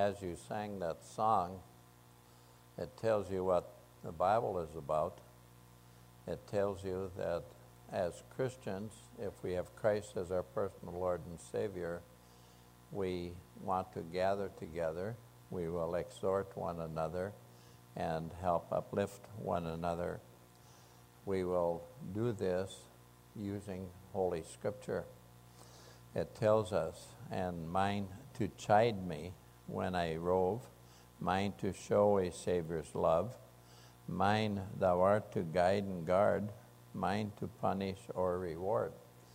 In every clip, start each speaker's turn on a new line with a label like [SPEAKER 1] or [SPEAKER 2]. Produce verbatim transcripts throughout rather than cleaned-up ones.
[SPEAKER 1] as you sang that song, it tells you what the Bible is about. It tells you that as Christians, if we have Christ as our personal Lord and Savior, we want to gather together. We will exhort one another and help uplift one another. We will do this using Holy Scripture. It tells us, and mine to chide me when I rove, mine to show a Savior's love, mine thou art to guide and guard, mine to punish or reward.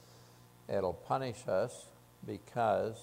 [SPEAKER 1] It'll punish us because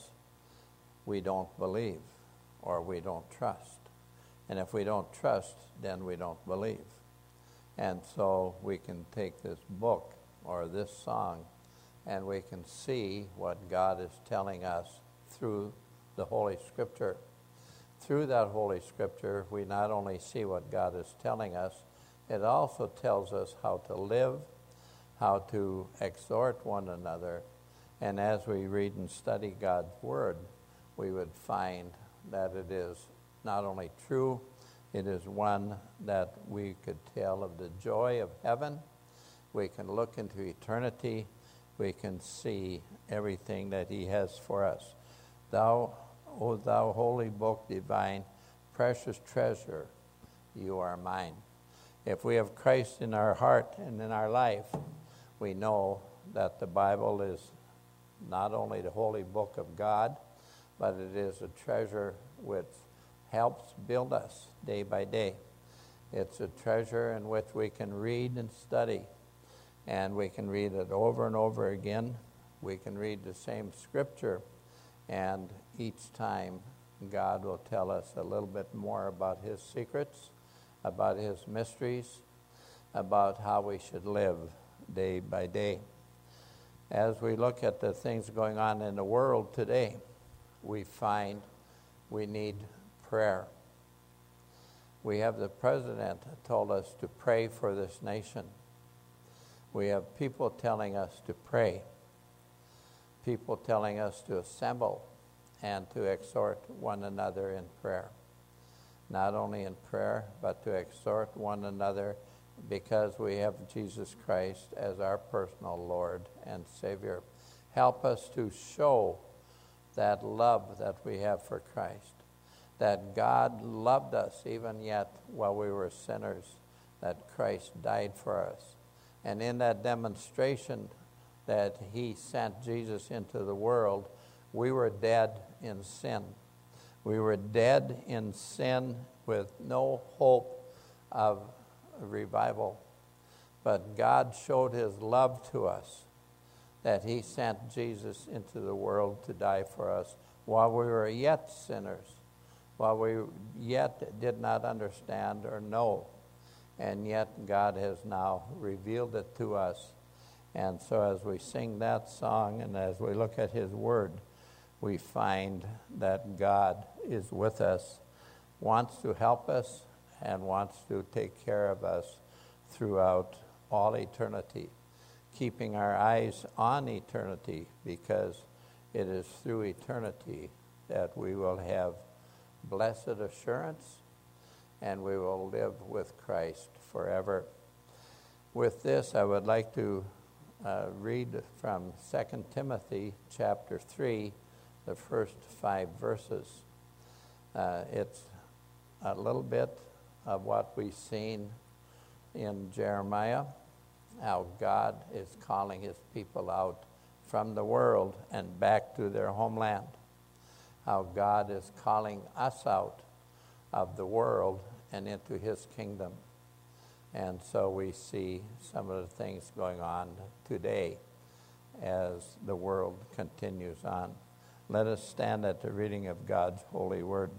[SPEAKER 1] we don't believe or we don't trust. And if we don't trust, then we don't believe. And so we can take this book or this song and we can see what God is telling us through the Holy Scripture. Through that Holy Scripture, we not only see what God is telling us, it also tells us how to live, how to exhort one another. And as we read and study God's Word, we would find that it is not only true, it is one that we could tell of the joy of heaven. We can look into eternity. We can see everything that he has for us. Thou, O thou holy book divine, precious treasure, you are mine. If we have Christ in our heart and in our life, we know that the Bible is not only the holy book of God, but it is a treasure which helps build us day by day. It's a treasure in which we can read and study, and we can read it over and over again. We can read the same scripture, and each time God will tell us a little bit more about his secrets, about his mysteries, about how we should live day by day. As we look at the things going on in the world today, we find we need prayer. We have the president told us to pray for this nation. We have people telling us to pray, people telling us to assemble and to exhort one another in prayer. Not only in prayer, but to exhort one another because we have Jesus Christ as our personal Lord and Savior. Help us to show that love that we have for Christ, that God loved us even yet while we were sinners, that Christ died for us. And in that demonstration that he sent Jesus into the world, we were dead in sin. We were dead in sin with no hope of revival. But God showed his love to us, that he sent Jesus into the world to die for us while we were yet sinners, while we yet did not understand or know. And yet God has now revealed it to us. And so as we sing that song and as we look at his word, we find that God is with us, wants to help us, and wants to take care of us throughout all eternity, keeping our eyes on eternity, because it is through eternity that we will have blessed assurance and we will live with Christ forever. With this, I would like to uh, read from Second Timothy chapter three, the first five verses. Uh, it's a little bit of what we've seen in Jeremiah, how God is calling his people out from the world and back to their homeland, how God is calling us out of the world and into his kingdom. And so we see some of the things going on today as the world continues on. Let us stand at the reading of God's holy word.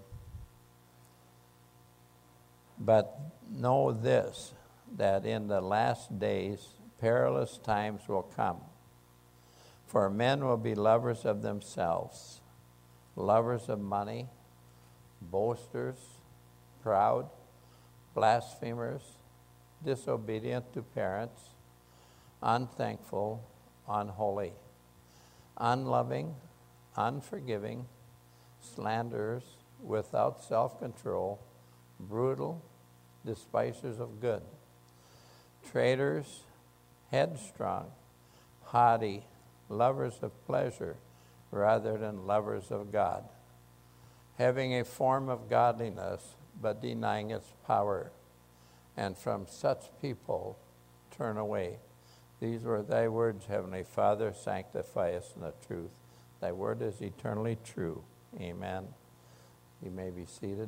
[SPEAKER 1] But know this, that in the last days perilous times will come. For men will be lovers of themselves, lovers of money, boasters, proud, blasphemers, disobedient to parents, unthankful, unholy, unloving, unforgiving, slanderers, without self-control, brutal, despisers of good, traitors, headstrong, haughty, lovers of pleasure rather than lovers of God, having a form of godliness but denying its power. And from such people turn away. These were thy words, Heavenly Father, sanctify us in the truth. Thy word is eternally true. Amen. You may be seated.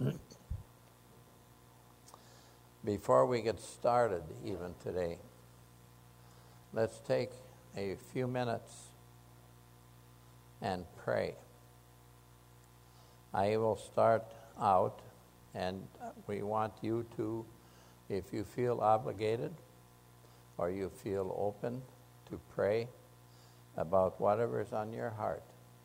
[SPEAKER 1] Before we get started even today, let's take a few minutes and pray. I will start out, and we want you to, if you feel obligated or you feel open to pray about whatever is on your heart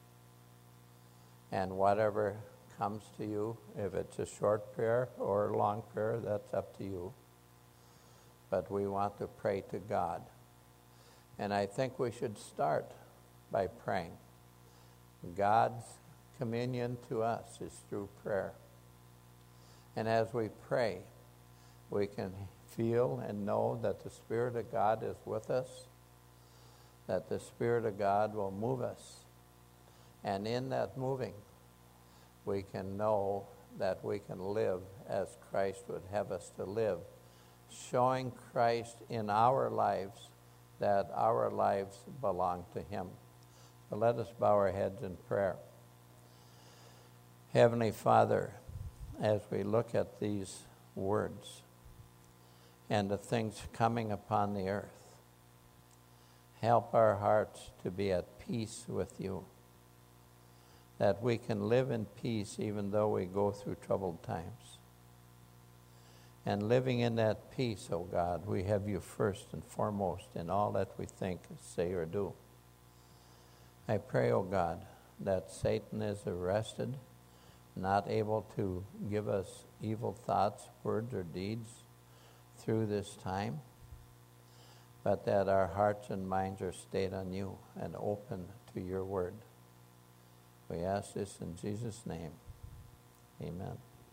[SPEAKER 1] and whatever comes to you. If it's a short prayer or a long prayer, that's up to you. But we want to pray to God. And I think we should start by praying. God's communion to us is through prayer. And as we pray, we can feel and know that the Spirit of God is with us, that the Spirit of God will move us. And in that moving, we can know that we can live as Christ would have us to live, showing Christ in our lives that our lives belong to Him. So let us bow our heads in prayer. Heavenly Father, as we look at these words and the things coming upon the earth, help our hearts to be at peace with you, that we can live in peace even though we go through troubled times. And living in that peace, O God, we have you first and foremost in all that we think, say, or do. I pray, O God, that Satan is arrested, not able to give us evil thoughts, words, or deeds through this time, but that our hearts and minds are stayed on you and open to your word. We ask this in Jesus' name. Amen.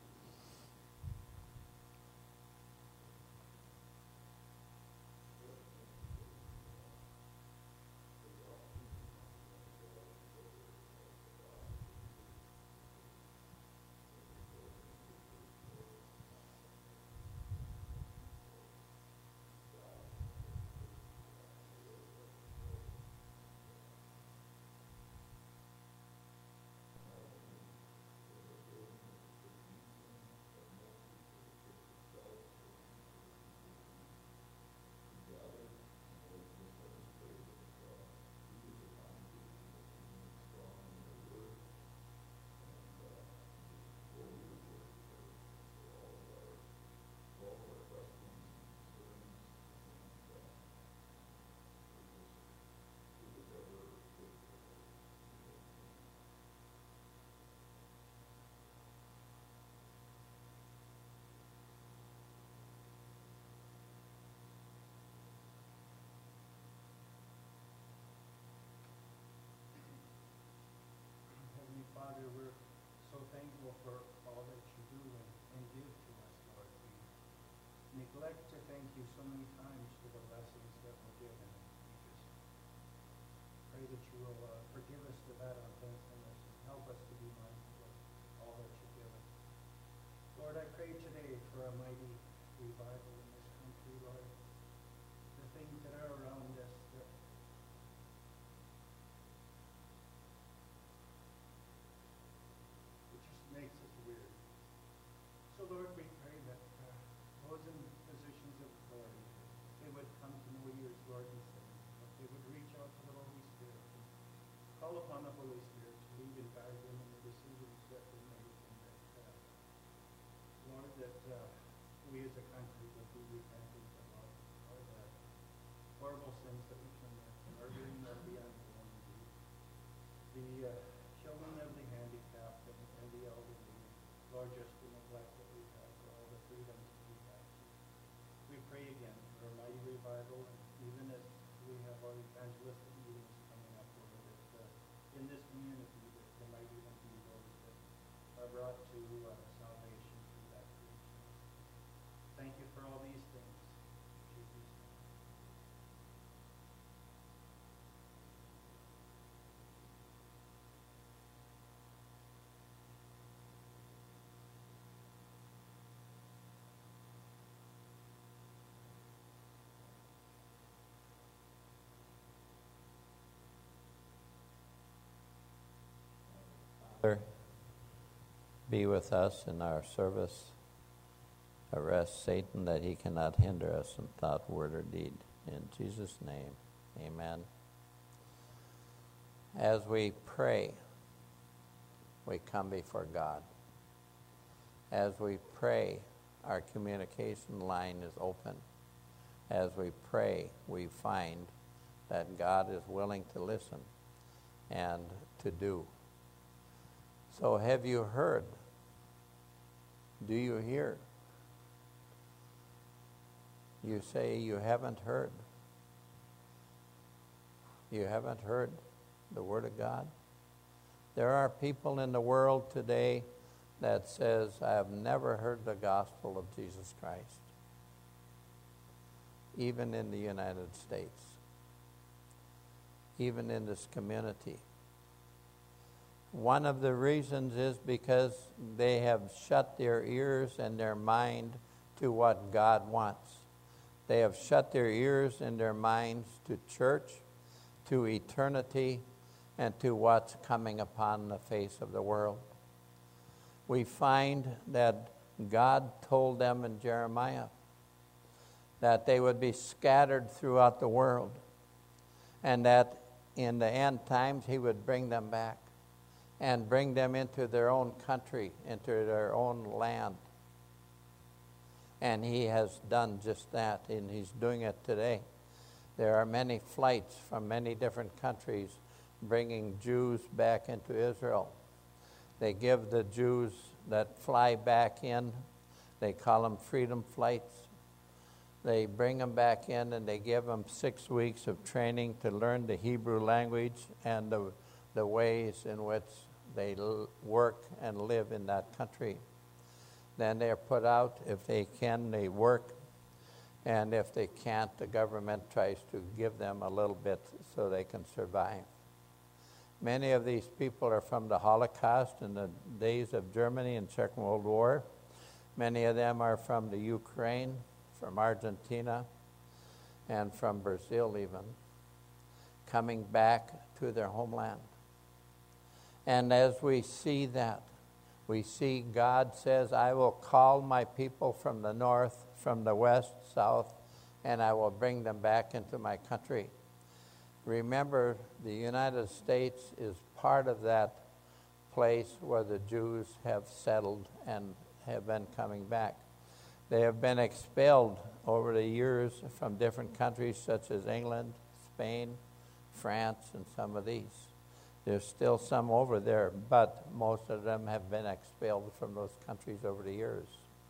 [SPEAKER 2] Father, we're so thankful for all that you do and, and give to us, Lord. We neglect to thank you so many times for the blessings that we're given. We just pray that you will uh, forgive us for that unthankfulness and help us to be mindful of all that you've given. Lord, I pray today for a mighty revival in this country, Lord. The things that are around us, that makes us weird. So, Lord, we pray that uh, those in positions of authority, they would come to know you as Lord and Savior, that they would reach out to the Holy Spirit and call upon the Holy Spirit to lead and guide them in the decisions that they make, and that, uh, Lord, that uh, we as a country would be repentant of all, all the horrible sins that we commit, the murdering of the unborn, the, the uh, children of the handicapped, and, and the elderly. Lord, just the neglect that we have for all the freedoms that we have. We pray again for a mighty revival, and even as we have our evangelistic meetings coming up, Lord, that uh, in this community that there might even be those that are brought
[SPEAKER 1] Be with us in our service. Arrest Satan that he cannot hinder us in thought, word, or deed. In Jesus' name, amen. As we pray, we come before God. As we pray, our communication line is open. As we pray, we find that God is willing to listen and to do. So have you heard? Do you hear? You say you haven't heard. You haven't heard the Word of God? There are people in the world today that says, I have never heard the gospel of Jesus Christ, even in the United States, even in this community. One of the reasons is because they have shut their ears and their mind to what God wants. They have shut their ears and their minds to church, to eternity, and to what's coming upon the face of the world. We find that God told them in Jeremiah that they would be scattered throughout the world, and that in the end times he would bring them back and bring them into their own country, into their own land. And he has done just that, and he's doing it today. There are many flights from many different countries bringing Jews back into Israel. They give the Jews that fly back in, they call them freedom flights. They bring them back in and they give them six weeks of training to learn the Hebrew language and the, the ways in which they l- work and live in that country. Then they're put out. If they can, they work. And if they can't, the government tries to give them a little bit so they can survive. Many of these people are from the Holocaust in the days of Germany and Second World War. Many of them are from the Ukraine, from Argentina, and from Brazil even, coming back to their homeland. And as we see that, we see God says, I will call my people from the north, from the west, south, and I will bring them back into my country. Remember, the United States is part of that place where the Jews have settled and have been coming back. They have been expelled over the years from different countries such as England, Spain, France, and some of these. There's still some over there, but most of them have been expelled from those countries over the years.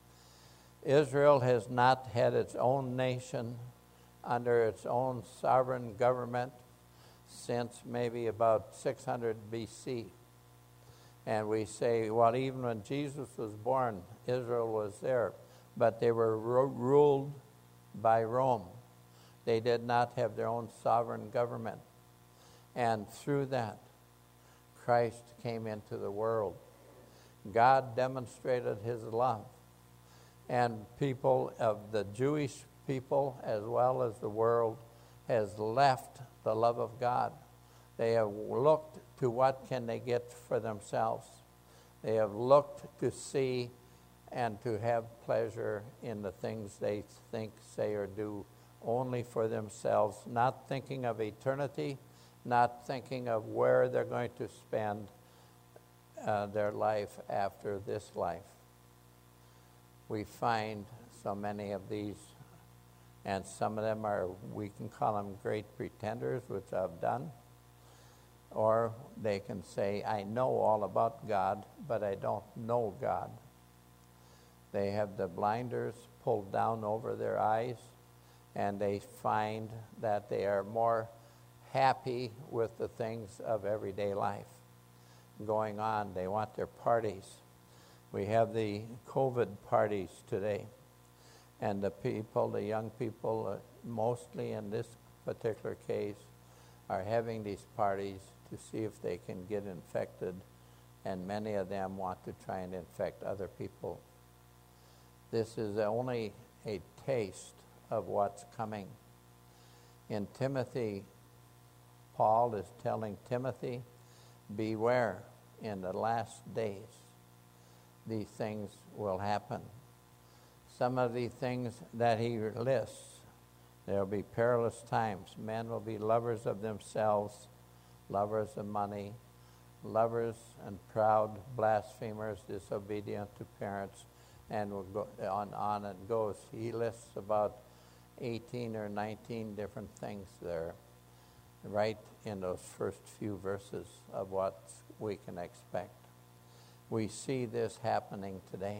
[SPEAKER 1] Israel has not had its own nation under its own sovereign government since maybe about six hundred B C. And we say, well, even when Jesus was born, Israel was there, but they were ro- ruled by Rome. They did not have their own sovereign government. And through that, Christ came into the world. God demonstrated his love. And people of the Jewish people as well as the world has left the love of God. They have looked to what can they get for themselves. They have looked to see and to have pleasure in the things they think, say, or do only for themselves, not thinking of eternity, not thinking of where they're going to spend uh, their life after this life. We find so many of these, and some of them are, we can call them great pretenders, which I've done, or they can say, I know all about God, but I don't know God. They have the blinders pulled down over their eyes, and they find that they are more happy with the things of everyday life going on. They want their parties. We have the COVID parties today, and the people, the young people, uh, mostly in this particular case, are having these parties to see if they can get infected, and many of them want to try and infect other people. This is only a taste of what's coming. In Timothy, Paul is telling Timothy, beware in the last days, these things will happen. Some of the things that he lists, there will be perilous times. Men will be lovers of themselves, lovers of money, lovers and proud, blasphemers, disobedient to parents, and will go on, on and goes. He lists about eighteen or nineteen different things there, right in those first few verses of what we can expect. We see this happening today.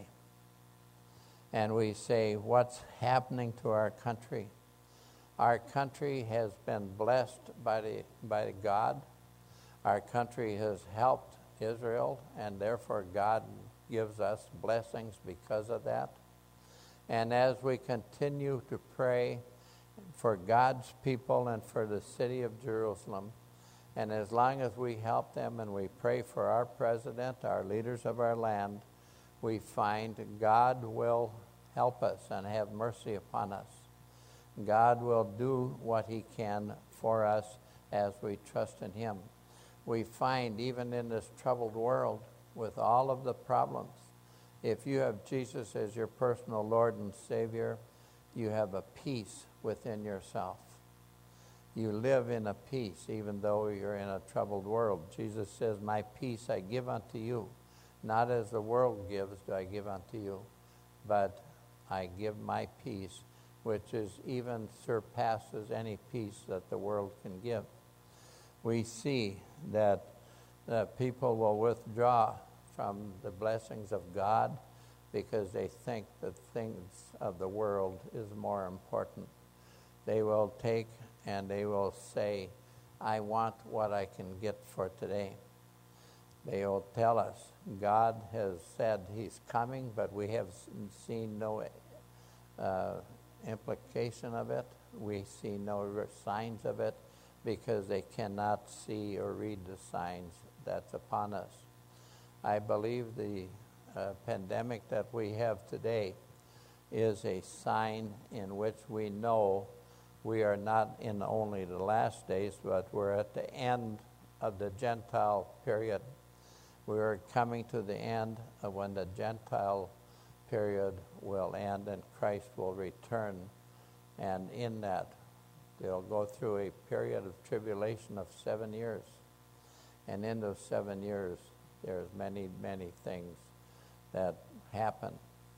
[SPEAKER 1] And we say, what's happening to our country? Our country has been blessed by the by God. Our country has helped Israel, and therefore God gives us blessings because of that. And as we continue to pray for God's people and for the city of Jerusalem, and as long as we help them and we pray for our president, our leaders of our land, we find God will help us and have mercy upon us. God will do what he can for us as we trust in him. We find even in this troubled world with all of the problems, if you have Jesus as your personal Lord and Savior, you have a peace within yourself. You live in a peace even though you're in a troubled world. Jesus says, my peace I give unto you. Not as the world gives do I give unto you, but I give my peace, which is even surpasses any peace that the world can give. We see that uh, people will withdraw from the blessings of God because they think that things of the world is more important. They will take and they will say, I want what I can get for today. They will tell us, God has said he's coming, but we have seen no uh, implication of it. We see no signs of it because they cannot see or read the signs that's upon us. I believe the uh, pandemic that we have today is a sign in which we know we are not in only the last days, but we're at the end of the Gentile period. We are coming to the end of when the Gentile period will end and Christ will return. And in that, they'll go through a period of tribulation of seven years. And in those seven years, there's many, many things that happen.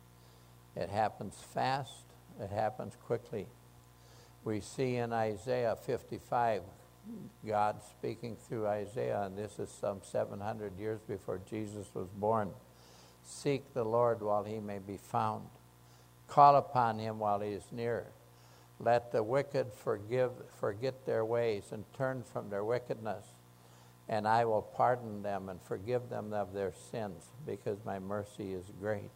[SPEAKER 1] It happens fast. It happens quickly. We see in Isaiah fifty-five, God speaking through Isaiah, and this is some seven hundred years before Jesus was born. Seek the Lord while he may be found. Call upon him while he is near. Let the wicked forgive, forget their ways and turn from their wickedness. And I will pardon them and forgive them of their sins, because my mercy is great.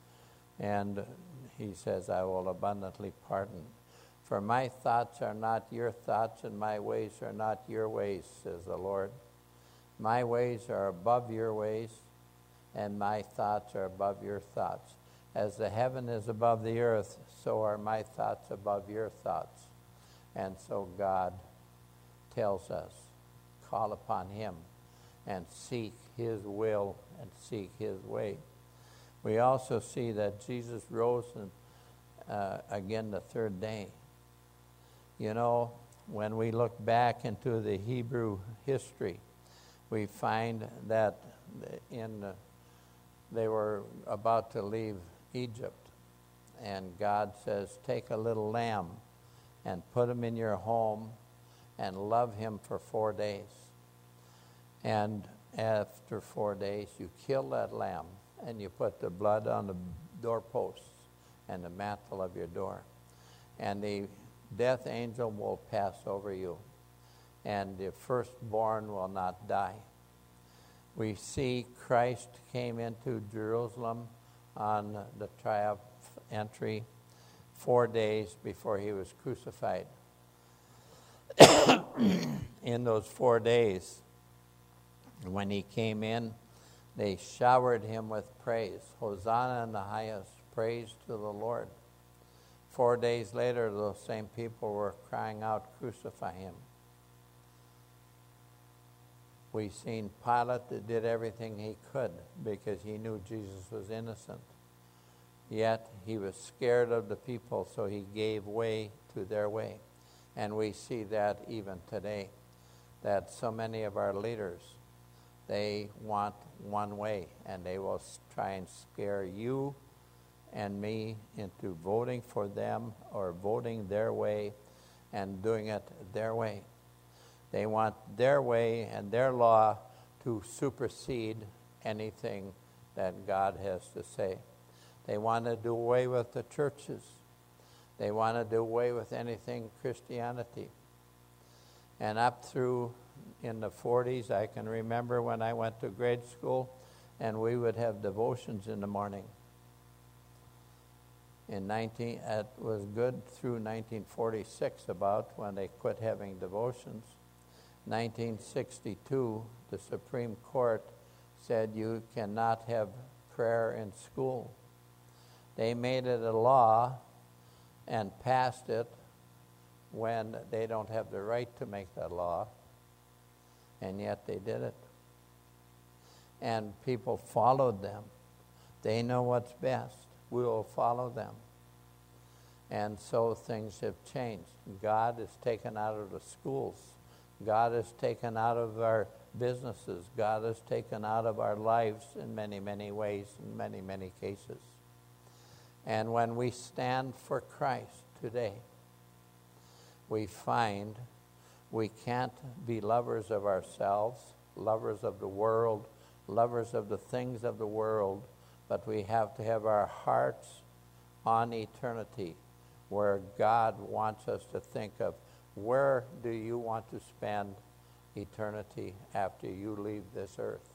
[SPEAKER 1] And he says, I will abundantly pardon. For my thoughts are not your thoughts, and my ways are not your ways, says the Lord. My ways are above your ways, and my thoughts are above your thoughts. As the heaven is above the earth, so are my thoughts above your thoughts. And so God tells us, call upon him and seek his will and seek his way. We also see that Jesus rose and, uh, again the third day. You know, when we look back into the Hebrew history, we find that in uh, they were about to leave Egypt, and God says, take a little lamb and put him in your home and love him for four days. And after four days, you kill that lamb and you put the blood on the doorposts and the mantle of your door. And the death angel will pass over you, and the firstborn will not die. We see Christ came into Jerusalem on the triumph entry four days before he was crucified. In those four days, when he came in, they showered him with praise. Hosanna in the highest, praise to the Lord. Four days later, those same people were crying out, crucify him. We seen Pilate that did everything he could because he knew Jesus was innocent. Yet he was scared of the people, so he gave way to their way. And we see that even today, that so many of our leaders, they want one way, and they will try and scare you and me into voting for them or voting their way and doing it their way. They want their way and their law to supersede anything that God has to say. They want to do away with the churches. They want to do away with anything Christianity. And up through in the forties, I can remember when I went to grade school, and we would have devotions in the morning. In nineteen, it was good through nineteen forty-six about when they quit having devotions. nineteen sixty-two, the Supreme Court said you cannot have prayer in school. They made it a law and passed it when they don't have the right to make that law, and yet they did it. And people followed them. They know what's best. We will follow them. And so things have changed. God is taken out of the schools. God is taken out of our businesses. God is taken out of our lives in many, many ways, in many, many cases. And when we stand for Christ today, we find we can't be lovers of ourselves, lovers of the world, lovers of the things of the world, but we have to have our hearts on eternity, where God wants us to think of, where do you want to spend eternity after you leave this earth?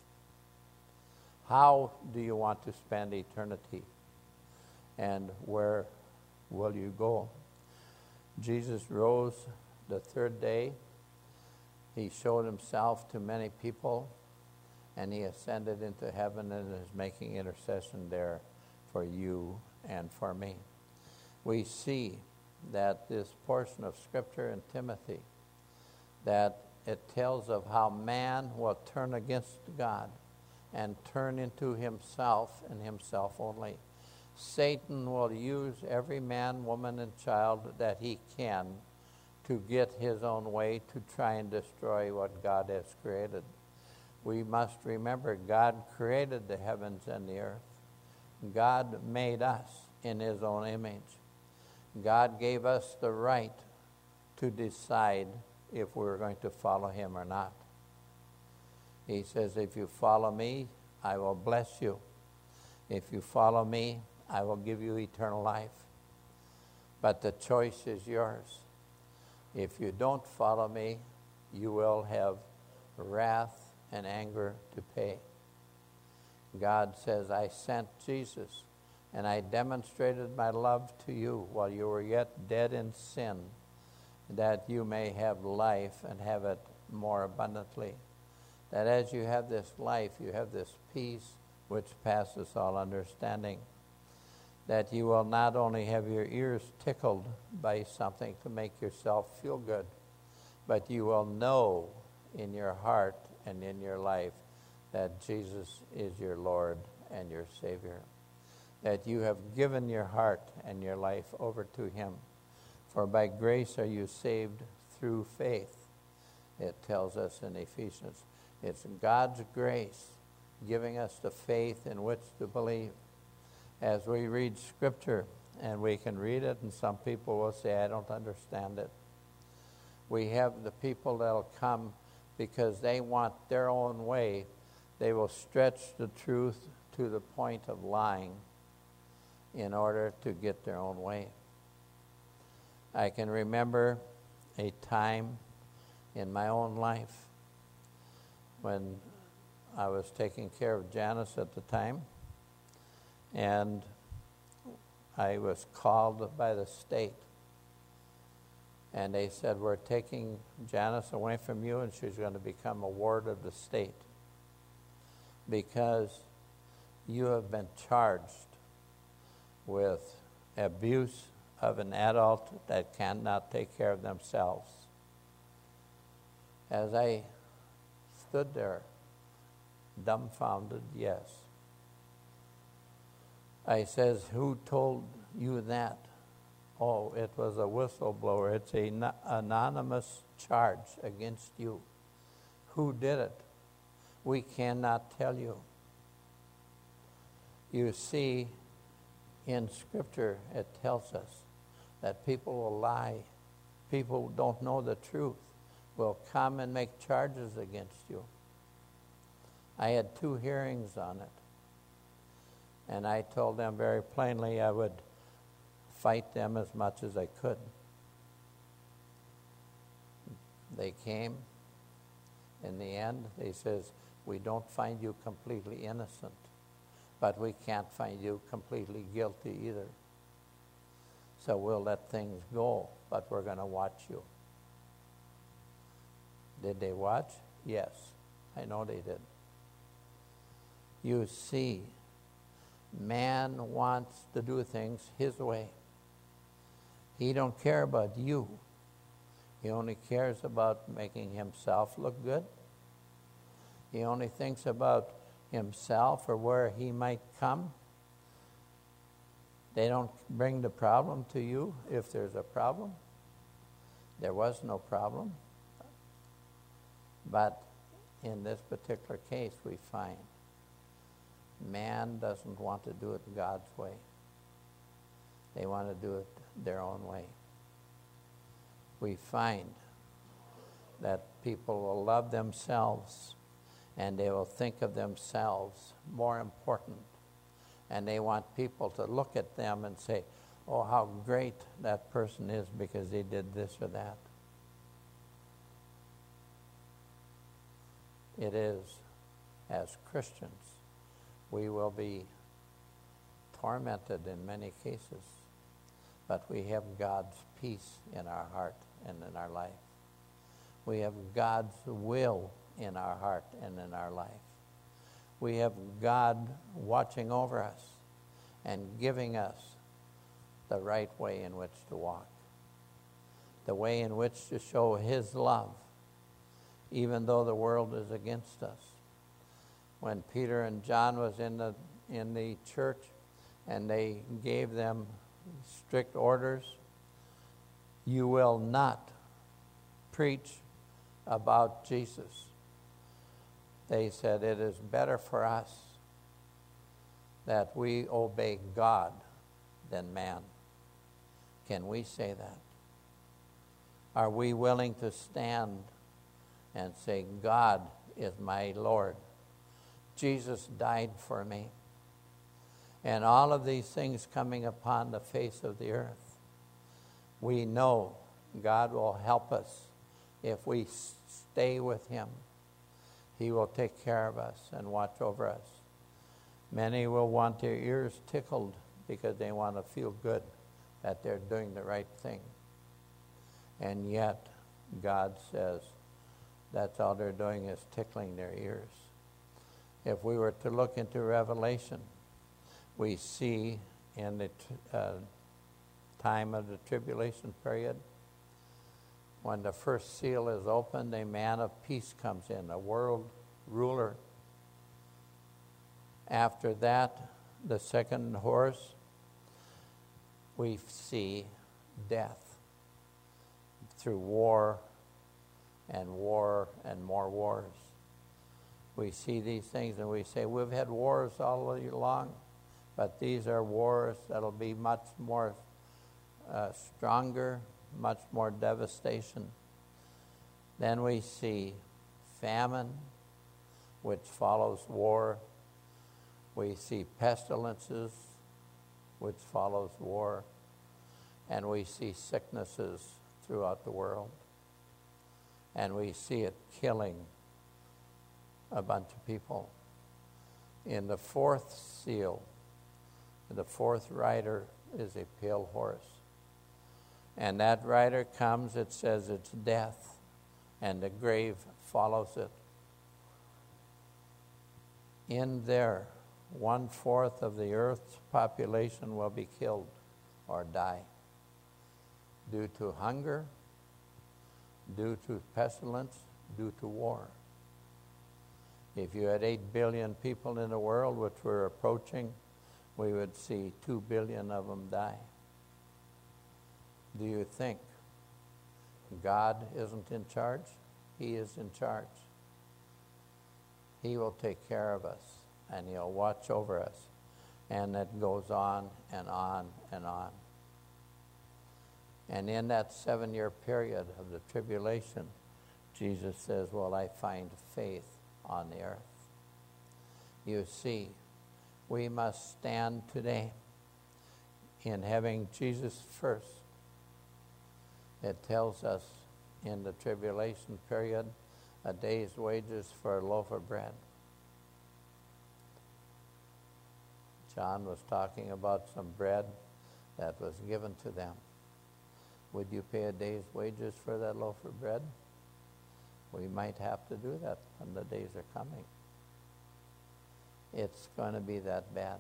[SPEAKER 1] How do you want to spend eternity? And where will you go? Jesus rose the third day. He showed himself to many people, and he ascended into heaven and is making intercession there for you and for me. We see that this portion of Scripture in Timothy, that it tells of how man will turn against God and turn into himself and himself only. Satan will use every man, woman, and child that he can to get his own way, to try and destroy what God has created. We must remember God created the heavens and the earth. God made us in his own image. God gave us the right to decide if we were going to follow him or not. He says, if you follow me, I will bless you. If you follow me, I will give you eternal life. But the choice is yours. If you don't follow me, you will have wrath and anger to pay. God says, I sent Jesus, and I demonstrated my love to you while you were yet dead in sin, that you may have life and have it more abundantly. That as you have this life, you have this peace which passes all understanding. That you will not only have your ears tickled by something to make yourself feel good, but you will know in your heart and in your life that Jesus is your Lord and your Savior. That you have given your heart and your life over to him. For by grace are you saved through faith, it tells us in Ephesians. It's God's grace giving us the faith in which to believe. As we read Scripture, and we can read it, and some people will say, I don't understand it. We have the people that'll come because they want their own way. They will stretch the truth to the point of lying in order to get their own way. I can remember a time in my own life when I was taking care of Janice at the time, and I was called by the state. And they said, we're taking Janice away from you, and she's going to become a ward of the state because you have been charged with abuse of an adult that cannot take care of themselves. As I stood there, dumbfounded, yes. I says, who told you that? Oh, it was a whistleblower. It's an anonymous charge against you. Who did it? We cannot tell you. You see, in Scripture, it tells us that people will lie. People who don't know the truth will come and make charges against you. I had two hearings on it. And I told them very plainly I would fight them as much as I could. They came. In the end, they says, we don't find you completely innocent, but we can't find you completely guilty either. So we'll let things go, but we're going to watch you. Did they watch? Yes, I know they did. You see, man wants to do things his way. He don't care about you. He only cares about making himself look good. He only thinks about himself or where he might come. They don't bring the problem to you if there's a problem. There was no problem. But in this particular case, we find man doesn't want to do it God's way. They want to do it their own way. We find that people will love themselves and they will think of themselves more important. And they want people to look at them and say, oh, how great that person is because they did this or that. It is, as Christians, we will be tormented in many cases, but we have God's peace in our heart and in our life. We have God's will in our heart and in our life. We have God watching over us and giving us the right way in which to walk, the way in which to show His love, even though the world is against us. When Peter and John was in the in the church and they gave them strict orders, you will not preach about Jesus. They said it is better for us that we obey God than man. Can we say that? Are we willing to stand and say, God is my Lord? Jesus died for me. And all of these things coming upon the face of the earth, we know God will help us if we stay with Him. He will take care of us and watch over us. Many will want their ears tickled because they want to feel good that they're doing the right thing. And yet, God says that's all they're doing is tickling their ears. If we were to look into Revelation, we see in the uh, time of the tribulation period, when the first seal is opened, a man of peace comes in, a world ruler. After that, the second horse, we see death through war and war and more wars. We see these things and we say, we've had wars all along, but these are wars that'll be much more uh, stronger, much more devastation. Then we see famine, which follows war. We see pestilences, which follows war. And we see sicknesses throughout the world. And we see it killing a bunch of people. In the fourth seal, the fourth rider is a pale horse. And that rider comes, it says it's death, and the grave follows it. In there, one-fourth of the earth's population will be killed or die due to hunger, due to pestilence, due to war. If you had eight billion people in the world, which we're approaching, we would see two billion of them die. Do you think God isn't in charge? He is in charge. He will take care of us, and he'll watch over us. And it goes on and on and on. And in that seven-year period of the tribulation, Jesus says, will I find faith on the earth? You see, we must stand today in having Jesus first. It tells us in the tribulation period, a day's wages for a loaf of bread. John was talking about some bread that was given to them. Would you pay a day's wages for that loaf of bread? We might have to do that when the days are coming. It's going to be that bad.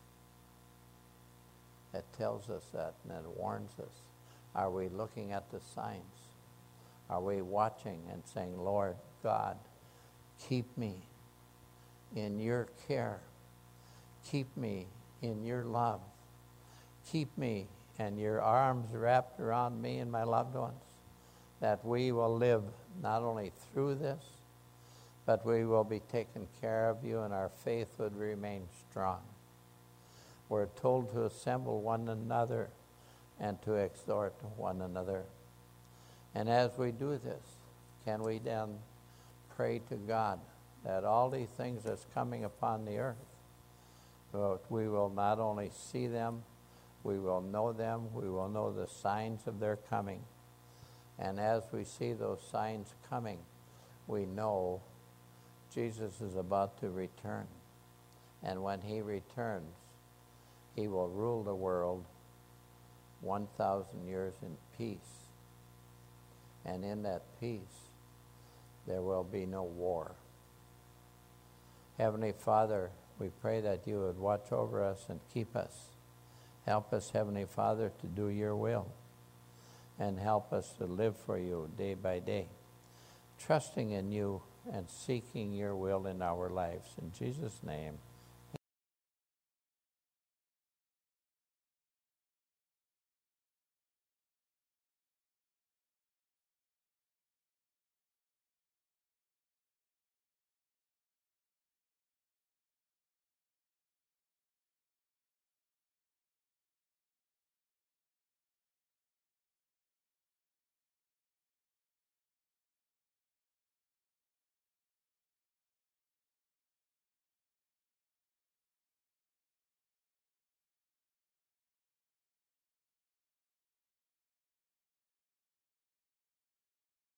[SPEAKER 1] It tells us that, and it warns us. Are we looking at the signs? Are we watching and saying, Lord God, keep me in your care. Keep me in your love. Keep me and your arms wrapped around me and my loved ones, that we will live not only through this, but we will be taken care of you and our faith would remain strong. We're told to assemble one another and to exhort one another. And as we do this, can we then pray to God that all these things that's coming upon the earth, well, we will not only see them, we will know them, we will know the signs of their coming. And as we see those signs coming, we know Jesus is about to return. And when he returns, he will rule the world one thousand years in peace. And in that peace, there will be no war. Heavenly Father, we pray that you would watch over us and keep us. Help us, Heavenly Father, to do your will. And help us to live for you day by day, trusting in you and seeking your will in our lives. In Jesus' name.